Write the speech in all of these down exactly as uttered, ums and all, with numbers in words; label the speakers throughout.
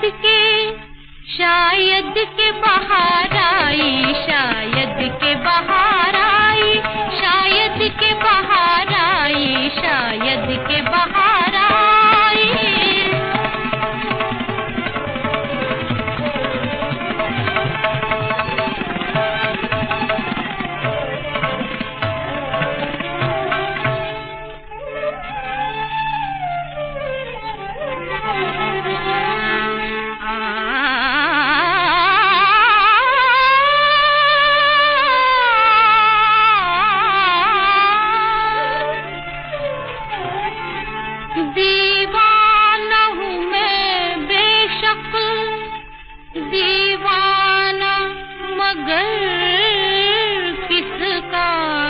Speaker 1: के शायद के बाहर आई, शायद के बाहर आई, शायद के बाहर आई, शायद के बाहर आई। दीवाना हूँ मैं बेशक, दीवाना मगर किसका।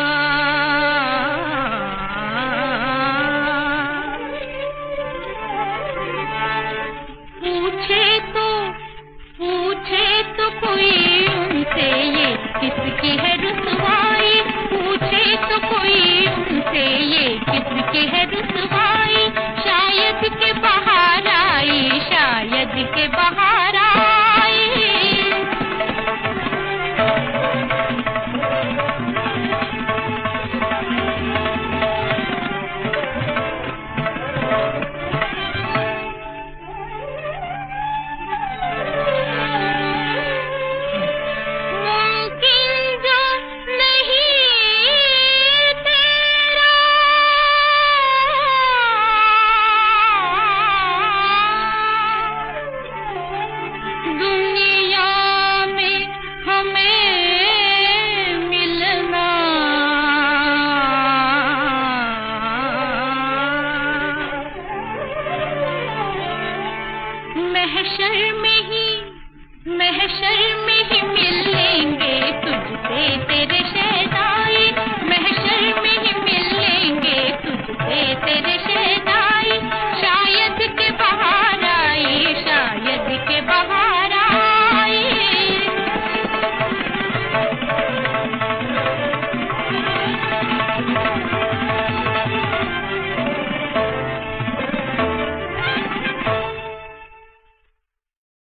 Speaker 1: पूछे तो पूछे तो कोई उनसे ये किसकी है रुसवाई, पूछे तो कोई उनसे ये किसकी है रुसवाई। शायद के बाहर आई, शायद के बाहर